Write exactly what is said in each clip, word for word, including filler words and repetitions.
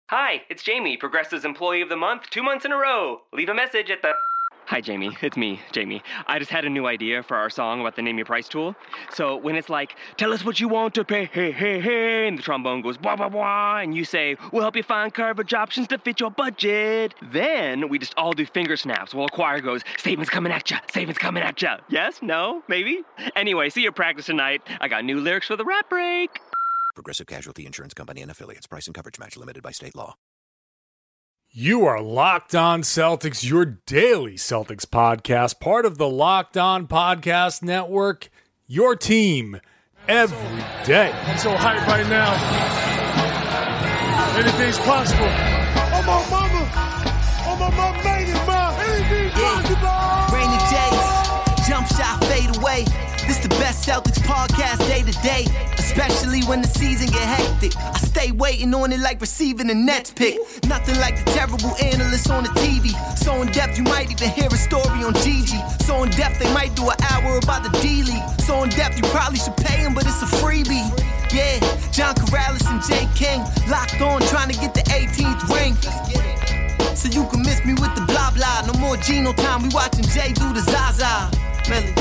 Hi, it's Jamie, Progressive's Employee of the Month, two months in a row. Leave a message at the... Hi, Jamie. It's me, Jamie. I just had a new idea for our song about the Name Your Price tool. So when it's like, tell us what you want to pay, hey, hey, hey, and the trombone goes, blah, blah, blah, and you say, we'll help you find coverage options to fit your budget. Then we just all do finger snaps while a choir goes, savings coming at ya, savings coming at ya. Yes? No? Maybe? Anyway, see you practice tonight. I got new lyrics for the rap break. Progressive Casualty Insurance Company and Affiliates. Price and coverage match limited by state law. You are Locked On Celtics, your daily Celtics podcast, part of the Locked On Podcast Network, your team every day. I'm so hyped right now. Anything's possible. Oh, my mama. Oh, my mama made it, ma. Anything's possible. Rainy days, jump shot, fade away. This the best Celtics podcast day to day, especially when the season get hectic. I stay waiting on it like receiving a Nets pick. Nothing like the terrible analysts on the T V. So in depth you might even hear a story on Gigi. So in depth they might do an hour about the D-League. So in depth you probably should pay him, but it's a freebie. Yeah, John Corrales and Jay King locked on trying to get the eighteenth ring. So you can miss me with the blah blah. No more Geno time, we watching Jay do the Zaza. Melly.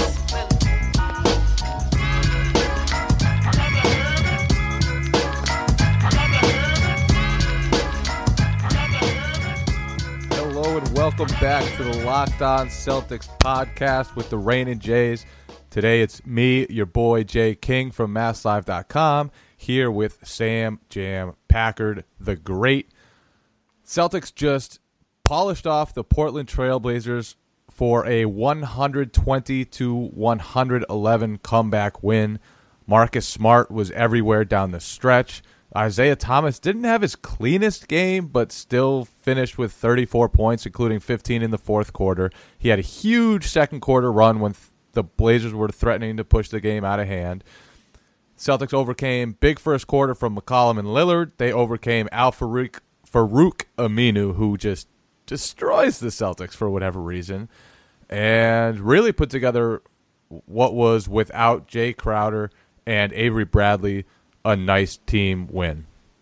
Hello and welcome back to the Locked On Celtics podcast with the Rain and Jays. Today it's me, your boy Jay King from Mass Live dot com, here with Sam Jam Packard, the great. Celtics just polished off the Portland Trailblazers for a one twenty to one eleven comeback win. Marcus Smart was everywhere down the stretch. Isaiah Thomas didn't have his cleanest game, but still finished with thirty-four points, including fifteen in the fourth quarter. He had a huge second quarter run when th- the Blazers were threatening to push the game out of hand. Celtics overcame big first quarter from McCollum and Lillard. They overcame Al Farouk, Farouk Aminu, who just destroys the Celtics for whatever reason, and really put together what was, without Jay Crowder and Avery Bradley, a nice team win.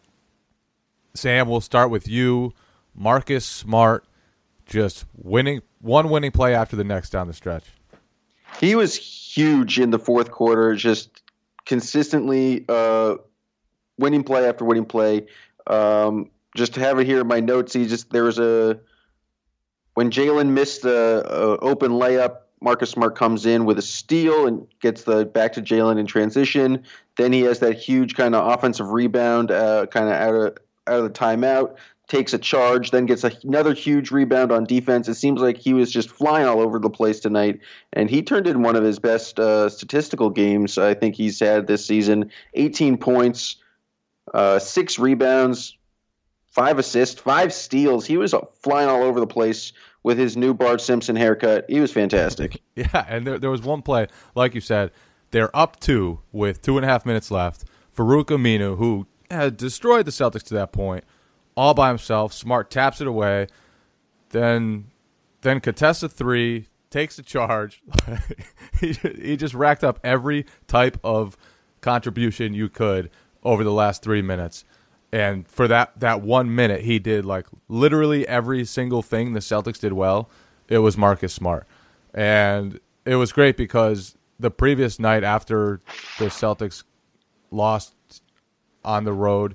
Sam, we'll start with you. Marcus Smart just winning one winning play after the next down the stretch. He was huge in the fourth quarter, just consistently uh, winning play after winning play. Um, just to have it here in my notes, he just there was a when Jalen missed a, a open layup, Marcus Smart comes in with a steal and gets the back to Jalen in transition. Then he has that huge kind of offensive rebound, uh, kind of out of out of the timeout, takes a charge, then gets a, another huge rebound on defense. It seems like he was just flying all over the place tonight, and he turned in one of his best uh, statistical games I think he's had this season. eighteen points, uh, six rebounds, five assists, five steals. He was flying all over the place with his new Bart Simpson haircut. He was fantastic. Yeah, and there, there was one play, like you said, they're up two with two and a half minutes left. Farouk Aminu, who had destroyed the Celtics to that point, all by himself. Smart taps it away, then then contests a three, takes a charge. he, he just racked up every type of contribution you could over the last three minutes. And for that, that one minute, he did like literally every single thing the Celtics did well. It was Marcus Smart. And it was great because the previous night after the Celtics lost on the road,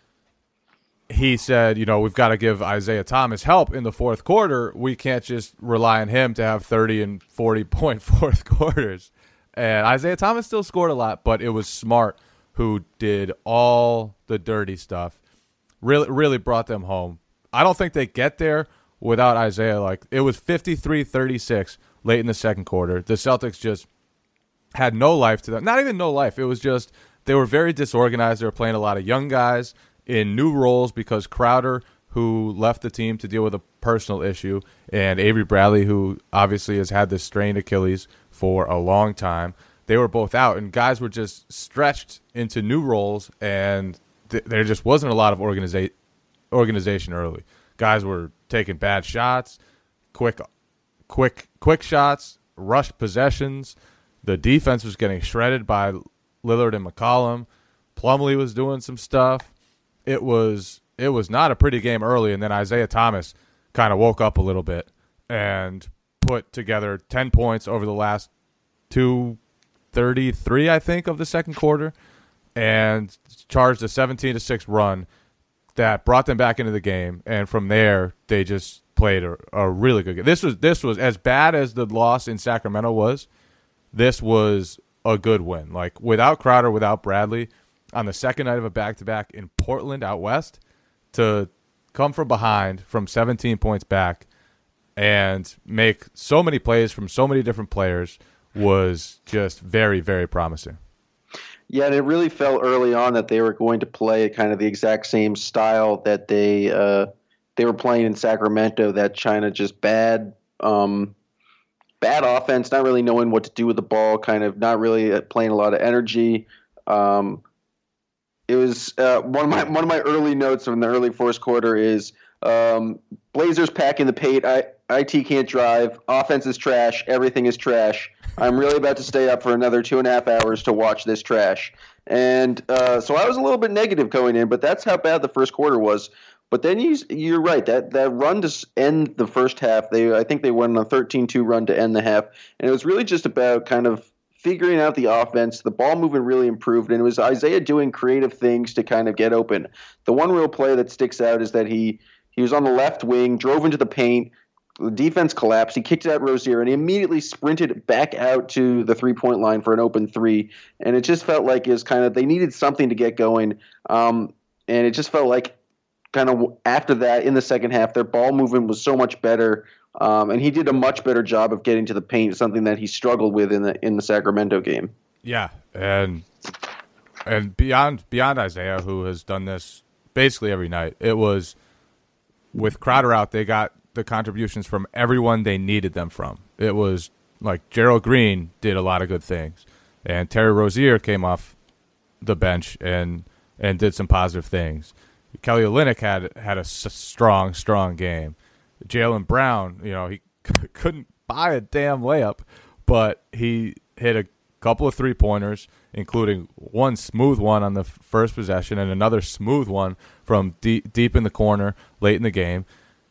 he said, you know, we've got to give Isaiah Thomas help in the fourth quarter. We can't just rely on him to have thirty and forty-point fourth quarters. And Isaiah Thomas still scored a lot, but it was Smart who did all the dirty stuff, really really brought them home. I don't think they get there without Isaiah. Like, it was fifty-three thirty-six late in the second quarter. The Celtics just had no life to them. Not even no life. It was just they were very disorganized. They were playing a lot of young guys in new roles because Crowder, who left the team to deal with a personal issue, and Avery Bradley, who obviously has had this strained Achilles for a long time, they were both out, and guys were just stretched into new roles, and th- there just wasn't a lot of organiza- organization early. Guys were taking bad shots, quick, quick, quick shots, rushed possessions. The defense was getting shredded by Lillard and McCollum. Plumlee was doing some stuff. It was it was not a pretty game early, and then Isaiah Thomas kind of woke up a little bit and put together ten points over the last two thirty-three, I think, of the second quarter, and charged a seventeen to six run that brought them back into the game. And from there, they just played a, a really good game. This was this was as bad as the loss in Sacramento was. This was a good win. Like, without Crowder, without Bradley, on the second night of a back-to-back in Portland out west, to come from behind from seventeen points back and make so many plays from so many different players was just very, very promising. Yeah, and it really felt early on that they were going to play kind of the exact same style that they uh, they were playing in Sacramento. That China just bad, um, bad offense, not really knowing what to do with the ball, kind of not really playing a lot of energy. Um, it was uh, one of my one of my early notes from the early fourth quarter is um, Blazers packing the paint. I, IT can't drive. Offense is trash. Everything is trash. I'm really about to stay up for another two and a half hours to watch this trash. And uh, so I was a little bit negative going in, but that's how bad the first quarter was. But then you, you're right. That that run to end the first half, they I think they went on a thirteen two run to end the half. And it was really just about kind of figuring out the offense. The ball movement really improved, and it was Isaiah doing creative things to kind of get open. The one real play that sticks out is that he, he was on the left wing, drove into the paint, the defense collapsed. He kicked it at Rozier, and he immediately sprinted back out to the three-point line for an open three. And it just felt like it was kind of they needed something to get going. Um, and it just felt like kind of after that in the second half, their ball movement was so much better. Um, and he did a much better job of getting to the paint, something that he struggled with in the in the Sacramento game. Yeah, and and beyond beyond Isaiah, who has done this basically every night, it was with Crowder out, they got the contributions from everyone they needed them from. It was like Gerald Green did a lot of good things, and Terry Rozier came off the bench and and did some positive things. Kelly Olynyk had had a s- strong, strong game. Jaylen Brown, you know, he c- couldn't buy a damn layup, but he hit a couple of three-pointers, including one smooth one on the f- first possession and another smooth one from deep, deep in the corner late in the game.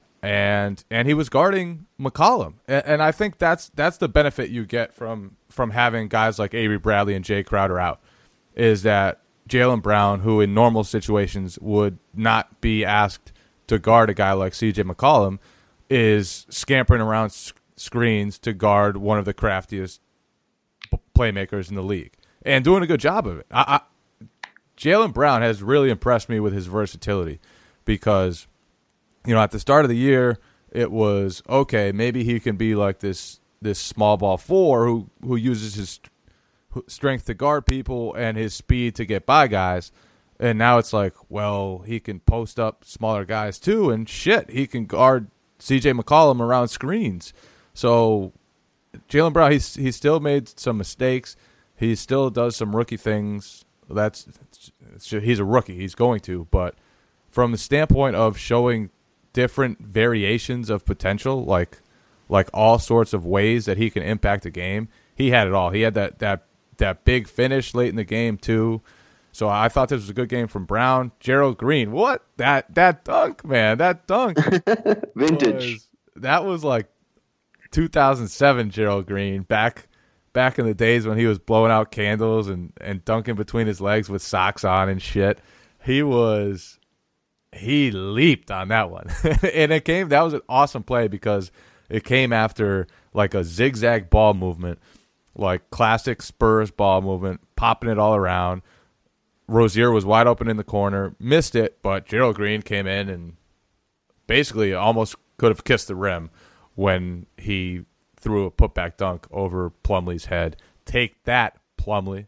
And and he was guarding McCollum. And, and I think that's that's the benefit you get from, from having guys like Avery Bradley and Jay Crowder out, is that Jaylen Brown, who in normal situations would not be asked to guard a guy like C J McCollum, is scampering around sc- screens to guard one of the craftiest p- playmakers in the league and doing a good job of it. I, I, Jaylen Brown has really impressed me with his versatility because, you know, at the start of the year, it was, okay, maybe he can be like this this small ball four who, who uses his st- strength to guard people and his speed to get by guys. And now it's like, well, he can post up smaller guys too, and shit, he can guard C J McCollum around screens. So Jaylen Brown, he's he still made some mistakes. He still does some rookie things. That's it's, he's a rookie. He's going to. But from the standpoint of showing different variations of potential, like like all sorts of ways that he can impact a game, he had it all. He had that that that big finish late in the game too. So I thought this was a good game from Brown. Gerald Green, what? That that dunk, man, that dunk. Vintage. Was, that was like two thousand seven Gerald Green, back back in the days when he was blowing out candles and, and dunking between his legs with socks on and shit. He was, he leaped on that one. And it came, that was an awesome play because it came after like a zigzag ball movement, like classic Spurs ball movement, popping it all around. Rozier was wide open in the corner, missed it, but Gerald Green came in and basically almost could have kissed the rim when he threw a putback dunk over Plumlee's head. Take that, Plumlee.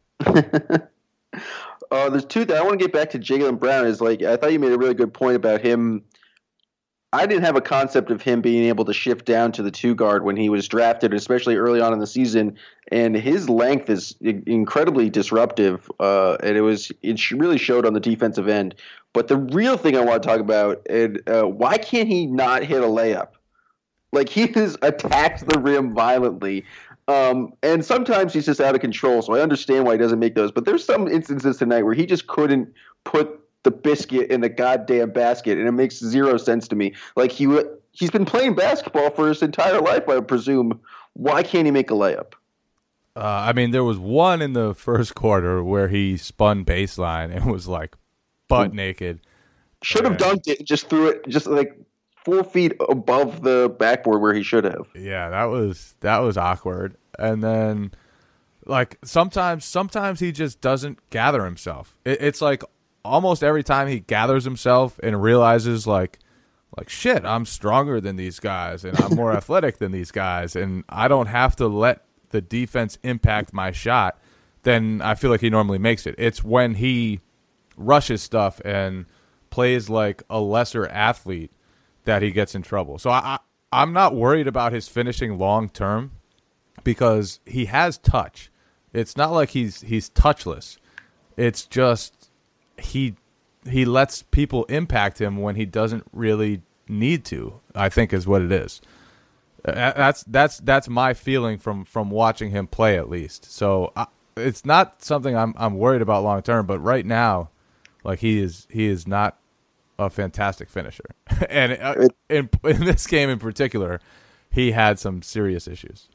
uh, there's two that I want to get back to Jaylen Brown. Is like I thought you made a really good point about him. I didn't have a concept of him being able to shift down to the two guard when he was drafted, especially early on in the season. And his length is incredibly disruptive, uh, and it was it really showed on the defensive end. But the real thing I want to talk about, and uh, why can't he not hit a layup? Like, he has attacked the rim violently, um, and sometimes he's just out of control. So I understand why he doesn't make those. But there's some instances tonight where he just couldn't put the biscuit in the goddamn basket, and it makes zero sense to me. Like he he's been playing basketball for his entire life, I presume. Why can't he make a layup? Uh, I mean, there was one in the first quarter where he spun baseline and was like butt naked. Should have dunked it, just threw it, just like four feet above the backboard where he should have. Yeah, that was that was awkward. And then, like sometimes, sometimes he just doesn't gather himself. It, it's like almost every time he gathers himself and realizes, like, like shit, I'm stronger than these guys, and I'm more athletic than these guys, and I don't have to let the defense impact my shot. Then I feel like he normally makes it. It's when he rushes stuff and plays like a lesser athlete that he gets in trouble. So I, I I'm not worried about his finishing long term because he has touch. It's not like he's he's touchless. It's just he he lets people impact him when he doesn't really need to, I think is what it is. That's that's that's my feeling from, from watching him play, at least. So I, it's not something I'm I'm worried about long term, but right now, like he is he is not a fantastic finisher. And uh, in in this game in particular, he had some serious issues.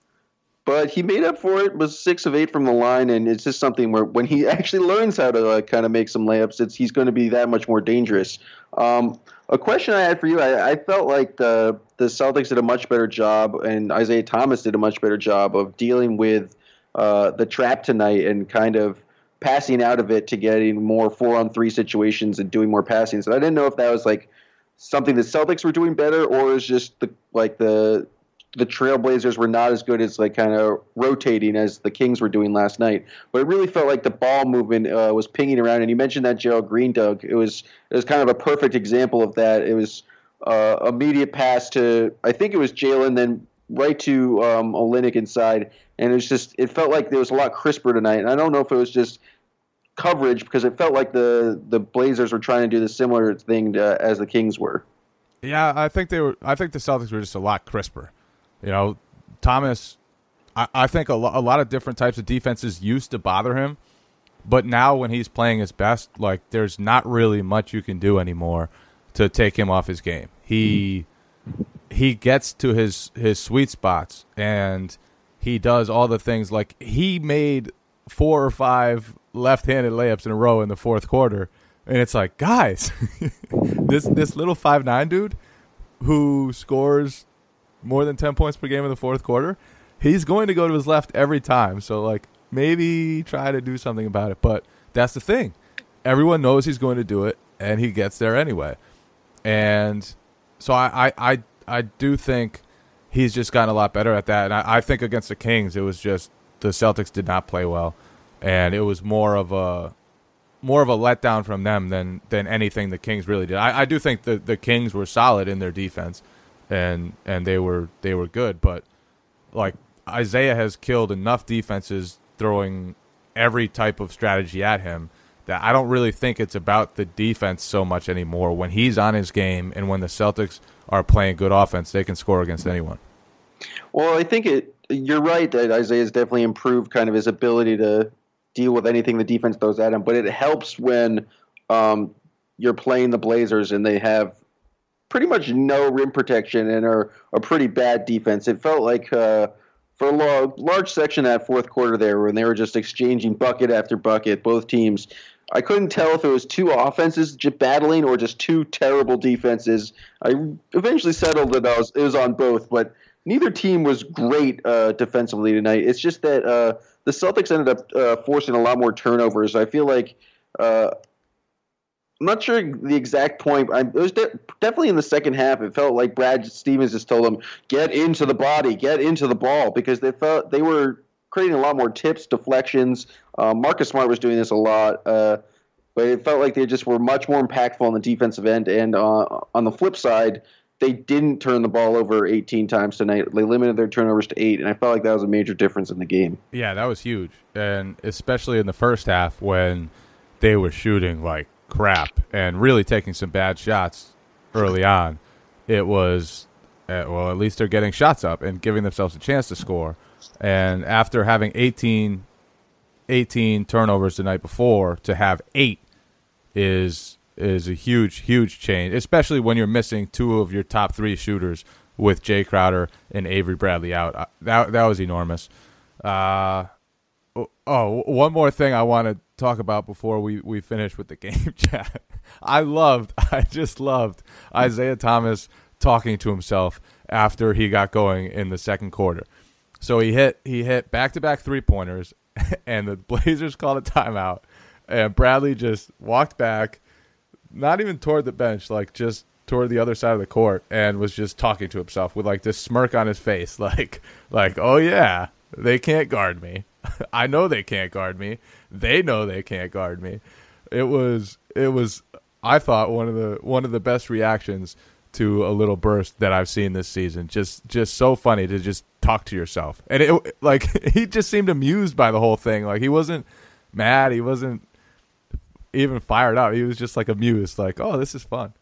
But he made up for it, was six of eight from the line, and it's just something where when he actually learns how to uh, kind of make some layups, it's he's going to be that much more dangerous. Um, a question I had for you, I, I felt like the the Celtics did a much better job, and Isaiah Thomas did a much better job of dealing with uh, the trap tonight and kind of passing out of it to getting more four-on-three situations and doing more passing. So I didn't know if that was like something the Celtics were doing better, or is just the like the the Trailblazers were not as good as like kind of rotating as the Kings were doing last night. But it really felt like the ball movement uh, was pinging around. And you mentioned that Gerald Green, Doug. It was it was kind of a perfect example of that. It was uh, immediate pass to, I think it was Jalen, then right to um, Olynyk inside. And it was just, it felt like there was a lot crisper tonight. And I don't know if it was just coverage, because it felt like the, the Blazers were trying to do the similar thing to, as the Kings were. Yeah, I think they were. I think the Celtics were just a lot crisper. You know, Thomas, I, I think a, lo- a lot of different types of defenses used to bother him, but now when he's playing his best, like there's not really much you can do anymore to take him off his game. He he gets to his, his sweet spots, and he does all the things. Like he made four or five left-handed layups in a row in the fourth quarter, and it's like, guys, this this little five nine dude who scores more than ten points per game in the fourth quarter, he's going to go to his left every time. So, like, maybe try to do something about it. But that's the thing. Everyone knows he's going to do it, and he gets there anyway. And so I I, I, I do think he's just gotten a lot better at that. And I, I think against the Kings, it was just the Celtics did not play well. And it was more of a more of a letdown from them than, than anything the Kings really did. I, I do think the, the Kings were solid in their defense. And and they were they were good, but like Isaiah has killed enough defenses throwing every type of strategy at him that I don't really think it's about the defense so much anymore. When he's on his game and when the Celtics are playing good offense, they can score against anyone. Well, I think it. You're right that Isaiah's definitely improved kind of his ability to deal with anything the defense throws at him, but it helps when um, you're playing the Blazers and they have pretty much no rim protection and are a pretty bad defense. It felt like uh, for a large, large section of that fourth quarter there when they were just exchanging bucket after bucket, both teams, I couldn't tell if it was two offenses just battling or just two terrible defenses. I eventually settled that I was, it was on both, but neither team was great uh, defensively tonight. It's just that uh, the Celtics ended up uh, forcing a lot more turnovers. I feel like uh, I'm not sure the exact point. I, it was de- definitely in the second half. It felt like Brad Stevens just told them, get into the body, get into the ball, because they felt they were creating a lot more tips, deflections. Uh, Marcus Smart was doing this a lot, uh, but it felt like they just were much more impactful on the defensive end. And uh, on the flip side, they didn't turn the ball over eighteen times tonight. They limited their turnovers to eight, and I felt like that was a major difference in the game. Yeah, that was huge, and especially in the first half when they were shooting like crap and really taking some bad shots early on. It was, uh, well, at least they're getting shots up and giving themselves a chance to score. And after having eighteen, eighteen turnovers the night before, to have eight is is a huge, huge change, especially when you're missing two of your top three shooters with Jay Crowder and Avery Bradley out. That that was enormous. Uh, oh, one more thing I want to talk about before we, we finish with the game chat. I loved, I just loved Isaiah Thomas talking to himself after he got going in the second quarter. So he hit he hit back-to-back three-pointers, and the Blazers called a timeout, and Bradley just walked back, not even toward the bench, like just toward the other side of the court, and was just talking to himself with like this smirk on his face, like, like oh yeah, they can't guard me. I know they can't guard me. They know they can't guard me. It was it was I thought one of the one of the best reactions to a little burst that I've seen this season. Just just so funny to just talk to yourself. And it like he just seemed amused by the whole thing. Like he wasn't mad, he wasn't even fired up. He was just like amused, like, "Oh, this is fun."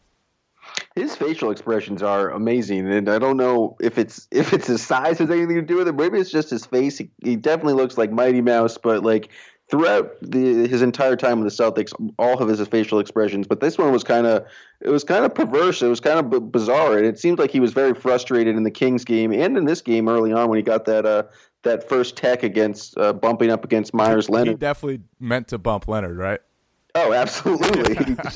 His facial expressions are amazing, and I don't know if it's if it's his size has anything to do with it. Maybe it's just his face. He, he definitely looks like Mighty Mouse, but like throughout the, his entire time with the Celtics, all of his facial expressions. But this one was kind of it was kind of perverse. It was kind of b- bizarre, and it seemed like he was very frustrated in the Kings game and in this game early on when he got that uh, that first tech against uh, bumping up against Myers Leonard. He definitely meant to bump Leonard, right? Oh, absolutely.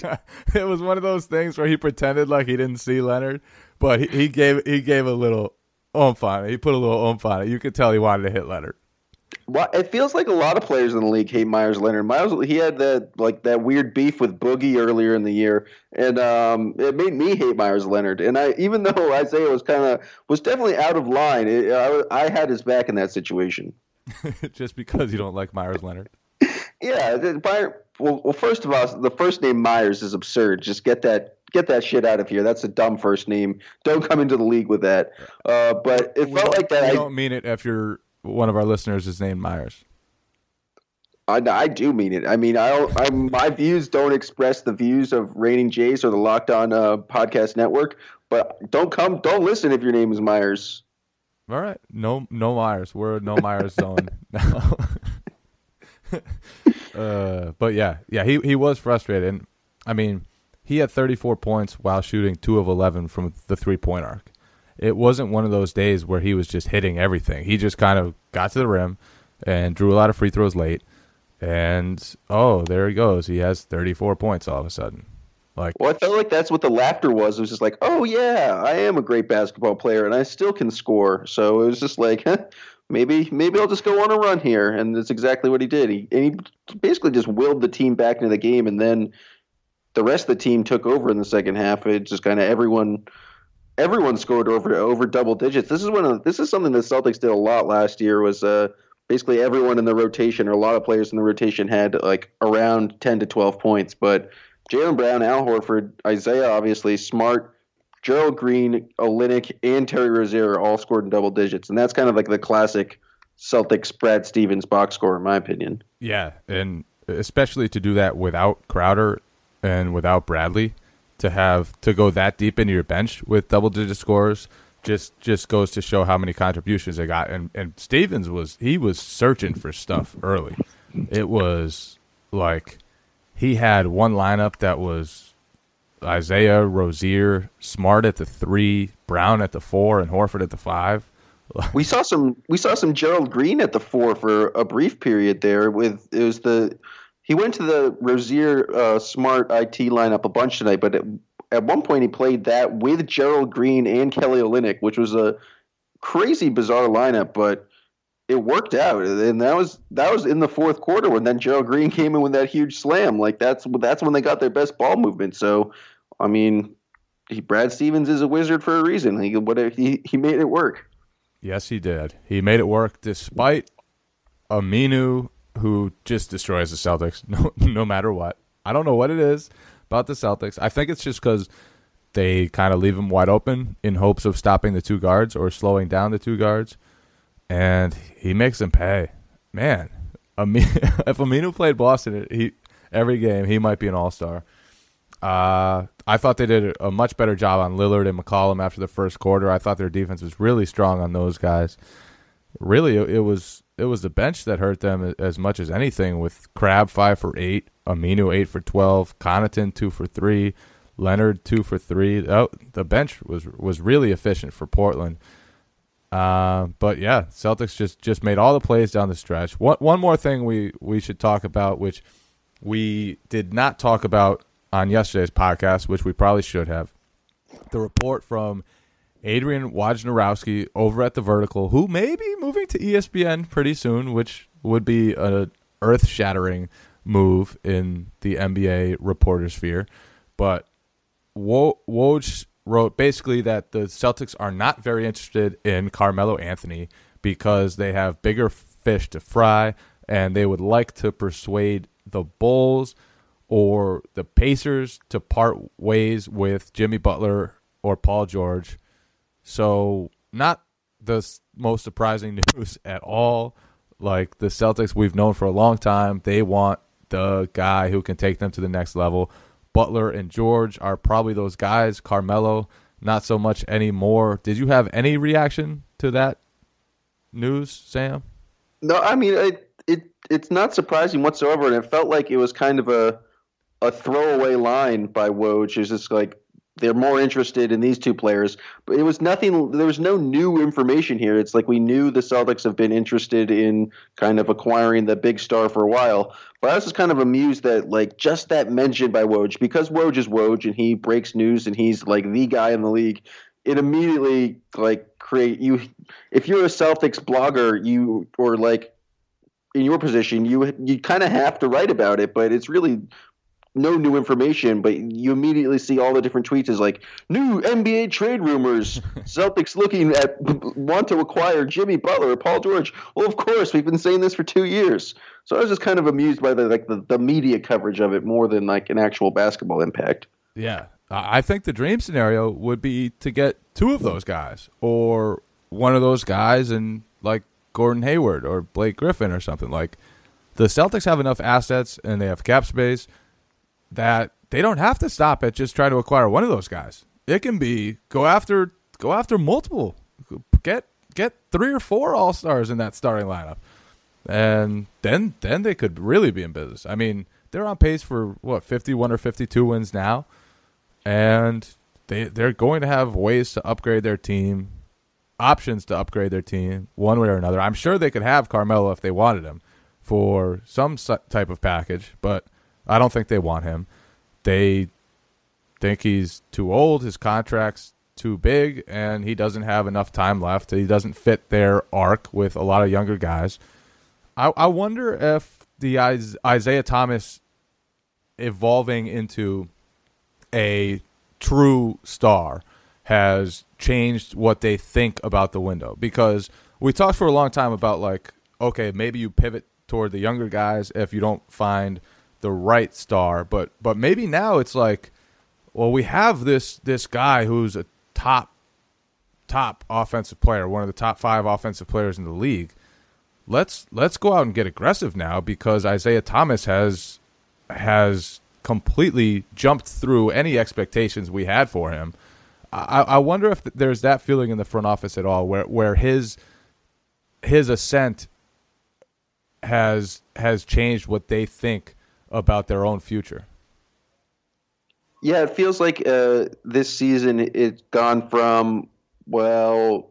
It was one of those things where he pretended like he didn't see Leonard, but he, he gave he gave a little oomph on it. He put a little oomph on it. You could tell he wanted to hit Leonard. Well, it feels like a lot of players in the league hate Myers Leonard. Myers, he had that like that weird beef with Boogie earlier in the year, and um, it made me hate Myers Leonard. And I, even though Isaiah was kind of was definitely out of line, it, I, I had his back in that situation. Just because you don't like Myers Leonard. Yeah, Byron, well, well, first of all, the first name Myers is absurd. Just get that get that shit out of here. That's a dumb first name. Don't come into the league with that. Uh, but it we felt like that. I I don't mean it if you're one of our listeners is named Myers. I, I do mean it. I mean, I don't, I'm, my views don't express the views of Raining Jays or the Locked On uh, Podcast Network. But don't come, don't listen if your name is Myers. All right, no, no Myers. We're a no Myers zone now. uh, but yeah, yeah, he he was frustrated. And I mean, he had thirty-four points while shooting two of eleven from the three-point arc. It wasn't one of those days where he was just hitting everything. He just kind of got to the rim and drew a lot of free throws late. And, oh, there he goes. He has thirty-four points all of a sudden. Like, well, I felt like that's what the laughter was. It was just like, oh, yeah, I am a great basketball player, and I still can score. So it was just like, huh, maybe maybe I'll just go on a run here. And that's exactly what he did. He, and he basically just willed the team back into the game, and then the rest of the team took over in the second half. It just kind of everyone – Everyone scored over over double digits. This is one of this is something the Celtics did a lot last year. Was uh, basically everyone in the rotation, or a lot of players in the rotation, had like around ten to twelve points. But Jaylen Brown, Al Horford, Isaiah, obviously, Smart, Gerald Green, Olynyk, and Terry Rozier all scored in double digits, and that's kind of like the classic Celtics Brad Stevens box score, in my opinion. Yeah, and especially to do that without Crowder and without Bradley. To have to go that deep into your bench with double-digit scores just just goes to show how many contributions they got. And and Stevens was he was searching for stuff early. It was like he had one lineup that was Isaiah, Rozier, Smart at the three, Brown at the four, and Horford at the five. We saw some we saw some Gerald Green at the four for a brief period there. With it was the. He went to the Rozier uh, Smart I T lineup a bunch tonight, but at, at one point he played that with Gerald Green and Kelly Olynyk, which was a crazy, bizarre lineup, but it worked out. And that was that was in the fourth quarter when then Gerald Green came in with that huge slam. Like that's that's when they got their best ball movement. So, I mean, he, Brad Stevens is a wizard for a reason. He what he he made it work. Yes, he did. He made it work despite Aminu, who just destroys the Celtics no, no matter what. I don't know what it is about the Celtics. I think it's just because they kind of leave him wide open in hopes of stopping the two guards or slowing down the two guards, and he makes them pay. Man, Aminu, if Aminu played Boston he every game, he might be an all-star. Uh, I thought they did a much better job on Lillard and McCollum after the first quarter. I thought their defense was really strong on those guys. Really, it, it was... It was the bench that hurt them as much as anything, with Crabbe five for eight, Aminu eight for twelve, Connaughton two for three, Leonard two for three. Oh, the bench was was really efficient for Portland. Uh, but yeah, Celtics just, just made all the plays down the stretch. One one more thing we, we should talk about, which we did not talk about on yesterday's podcast, which we probably should have. The report from Adrian Wojnarowski over at The Vertical, who may be moving to E S P N pretty soon, which would be an earth-shattering move in the N B A reporter sphere. But Wo- Woj wrote basically that the Celtics are not very interested in Carmelo Anthony because they have bigger fish to fry, and they would like to persuade the Bulls or the Pacers to part ways with Jimmy Butler or Paul George. So not the most surprising news at all. Like, the Celtics we've known for a long time, they want the guy who can take them to the next level. Butler and George are probably those guys. Carmelo, not so much anymore. Did you have any reaction to that news, Sam? No, I mean, it, it it's not surprising whatsoever, and it felt like it was kind of a a throwaway line by Woj. It's just like, they're more interested in these two players. But it was nothing, there was no new information here. It's like we knew the Celtics have been interested in kind of acquiring the big star for a while. But I was just kind of amused that, like, just that mention by Woj, because Woj is Woj and he breaks news and he's like the guy in the league, it immediately like create you. If you're a Celtics blogger, you, or like in your position, you, you kind of have to write about it, but it's really no new information, but you immediately see all the different tweets as like, new N B A trade rumors, Celtics looking at want to acquire Jimmy Butler or Paul George. Well, of course, we've been saying this for two years. So I was just kind of amused by the like the, the media coverage of it more than like an actual basketball impact. Yeah, I think the dream scenario would be to get two of those guys, or one of those guys and like Gordon Hayward or Blake Griffin or something. Like, the Celtics have enough assets and they have cap space that they don't have to stop at just trying to acquire one of those guys. It can be go after go after multiple, get get three or four all stars in that starting lineup, and then then they could really be in business. I mean, they're on pace for what fifty-one or fifty-two wins now, and they they're going to have ways to upgrade their team, options to upgrade their team one way or another. I'm sure they could have Carmelo if they wanted him for some type of package, but I don't think they want him. They think he's too old, his contract's too big, and he doesn't have enough time left. He doesn't fit their arc with a lot of younger guys. I, I wonder if the Isaiah Thomas evolving into a true star has changed what they think about the window. Because we talked for a long time about, like, okay, maybe you pivot toward the younger guys if you don't find the right star, but but maybe now it's like, well, we have this this guy who's a top top offensive player, one of the top five offensive players in the league. Let's let's go out and get aggressive now, because Isaiah Thomas has has completely jumped through any expectations we had for him. I, I wonder if there's that feeling in the front office at all, where where his his ascent has has changed what they think about their own future. Yeah, it feels like uh, this season it's gone from, well,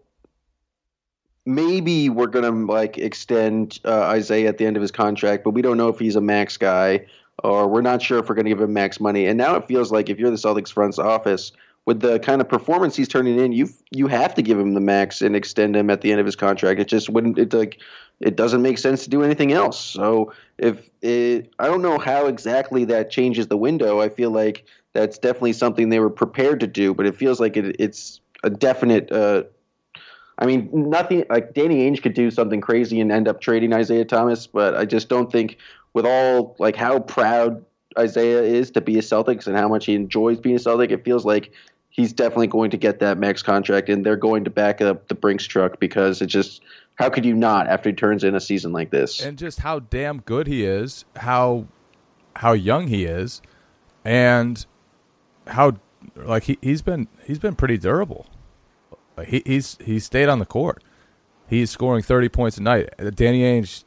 maybe we're going to like extend uh, Isaiah at the end of his contract, but we don't know if he's a max guy, or we're not sure if we're going to give him max money. And now it feels like if you're the Celtics front office, with the kind of performance he's turning in, you you have to give him the max and extend him at the end of his contract. It just wouldn't it like it doesn't make sense to do anything else. So if it, I don't know how exactly that changes the window. I feel like that's definitely something they were prepared to do, but it feels like it, it's a definite. Uh, I mean, nothing like Danny Ainge could do something crazy and end up trading Isaiah Thomas, but I just don't think with all like how proud Isaiah is to be a Celtics and how much he enjoys being a Celtic, it feels like he's definitely going to get that max contract, and they're going to back up the Brinks truck, because it just, how could you not after he turns in a season like this? And just how damn good he is, how how young he is, and how like he he's been he's been pretty durable. He he's he stayed on the court. He's scoring thirty points a night. Danny Ainge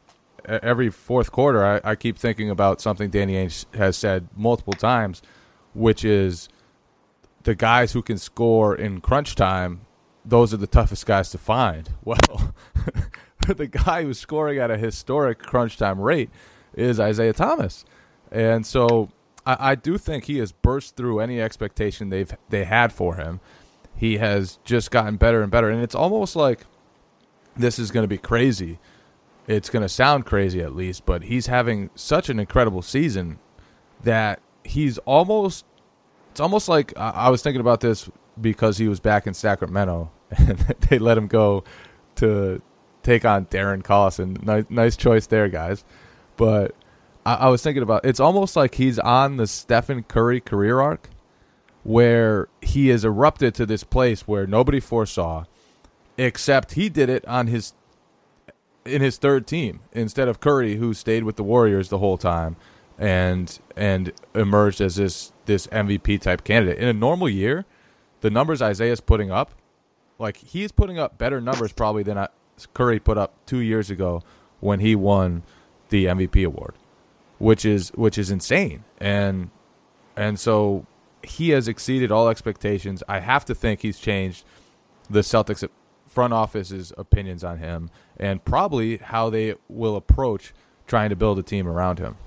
every fourth quarter, I, I keep thinking about something Danny Ainge has said multiple times, which is the guys who can score in crunch time, those are the toughest guys to find. Well, the guy who's scoring at a historic crunch time rate is Isaiah Thomas. And so I, I do think he has burst through any expectation they've they had for him. He has just gotten better and better. And it's almost like this is going to be crazy. It's going to sound crazy at least, but he's having such an incredible season that he's almost – it's almost like uh, I was thinking about this because he was back in Sacramento and they let him go to take on Darren Collison. Nice, nice choice there, guys. But I, I was thinking about it's almost like he's on the Stephen Curry career arc where he has erupted to this place where nobody foresaw, except he did it on his in his third team instead of Curry, who stayed with the Warriors the whole time and and emerged as this this M V P type candidate. In a normal year, the numbers Isaiah's putting up, like he's putting up better numbers probably than I, Curry put up two years ago when he won the M V P award, which is which is insane. And and so he has exceeded all expectations. I have to think he's changed the Celtics front office's opinions on him and probably how they will approach trying to build a team around him.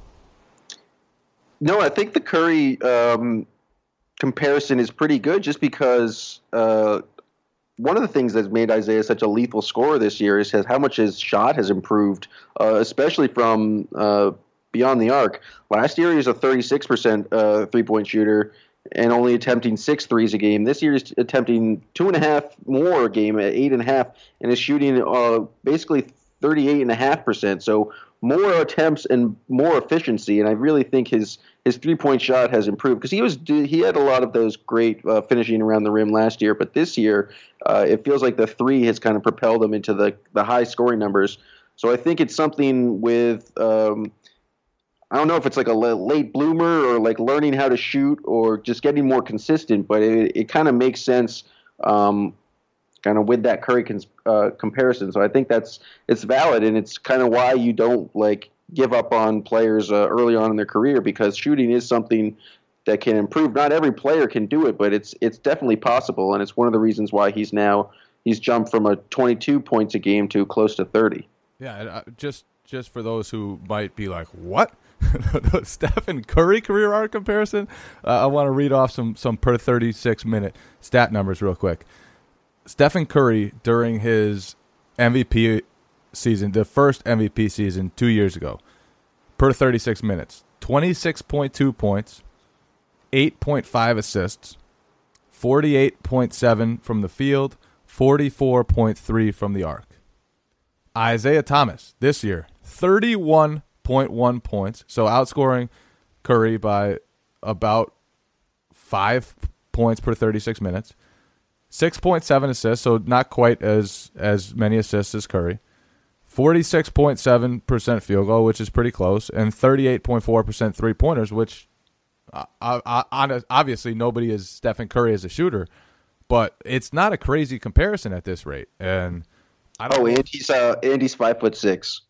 No, I think the Curry um, comparison is pretty good just because uh, one of the things that's made Isaiah such a lethal scorer this year is how much his shot has improved, uh, especially from uh, beyond the arc. Last year he was a thirty-six percent uh, three-point shooter and only attempting six threes a game. This year he's attempting two and a half more a game at eight and a half and is shooting uh, basically thirty-eight and a half percent. So more attempts and more efficiency. And I really think his, his three-point shot has improved because he was he had a lot of those great uh, finishing around the rim last year. But this year uh, it feels like the three has kind of propelled him into the, the high scoring numbers. So I think it's something with um, – I don't know if it's like a late bloomer or like learning how to shoot or just getting more consistent, but it, it kind of makes sense um, kind of with that Curry cons- uh, comparison. So I think that's it's valid, and it's kind of why you don't like give up on players uh, early on in their career because shooting is something that can improve. Not every player can do it, but it's it's definitely possible, and it's one of the reasons why he's now he's jumped from a twenty-two points a game to close to thirty. Yeah, and, uh, just just for those who might be like, what? The Stephen Curry career arc comparison. Uh, I want to read off some some per thirty-six minute stat numbers real quick. Stephen Curry during his M V P season, the first M V P season two years ago, per thirty-six minutes, twenty-six point two points, eight point five assists, forty-eight point seven from the field, forty-four point three from the arc. Isaiah Thomas this year, thirty-one point one points, so outscoring Curry by about five points per thirty-six minutes. six point seven assists, so not quite as as many assists as Curry. forty-six point seven percent field goal, which is pretty close, and thirty-eight point four percent three-pointers, which uh, I, I, obviously nobody is Stephen Curry as a shooter, but it's not a crazy comparison at this rate. And I don't oh, know. and he's uh, and he's five foot six,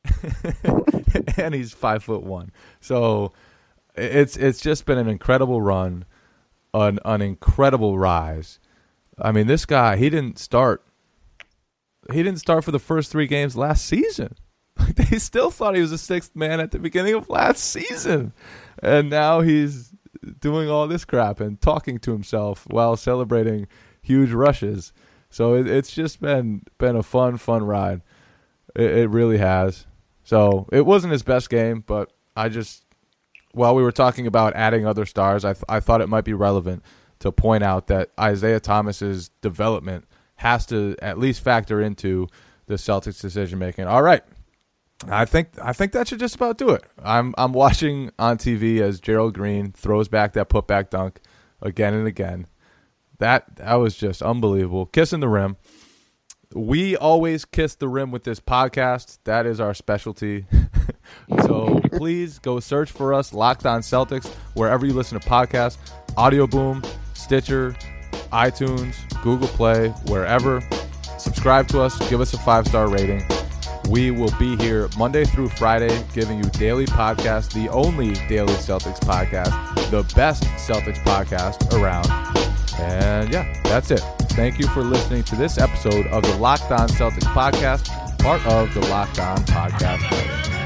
and he's five foot one. So it's it's just been an incredible run, an an incredible rise. I mean, this guy he didn't start. He didn't start for the first three games last season. Like, they still thought he was a sixth man at the beginning of last season, and now he's doing all this crap and talking to himself while celebrating huge rushes. So it, it's just been been a fun, fun ride. It, it really has. So it wasn't his best game, but I just, while we were talking about adding other stars, I th- I thought it might be relevant to point out that Isaiah Thomas's development has to at least factor into the Celtics' decision making. All right, I think I think that should just about do it. I'm I'm watching on T V as Gerald Green throws back that putback dunk again and again. That that was just unbelievable. Kissing the rim. We always kiss the rim with this podcast. That is our specialty. So please go search for us, Locked On Celtics, wherever you listen to podcasts. Audio Boom, Stitcher, iTunes, Google Play, wherever. Subscribe to us. Give us a five-star rating. We will be here Monday through Friday, giving you daily podcast, the only daily Celtics podcast, the best Celtics podcast around. And yeah, that's it. Thank you for listening to this episode of the Locked On Celtics podcast, part of the Locked On Podcast Network.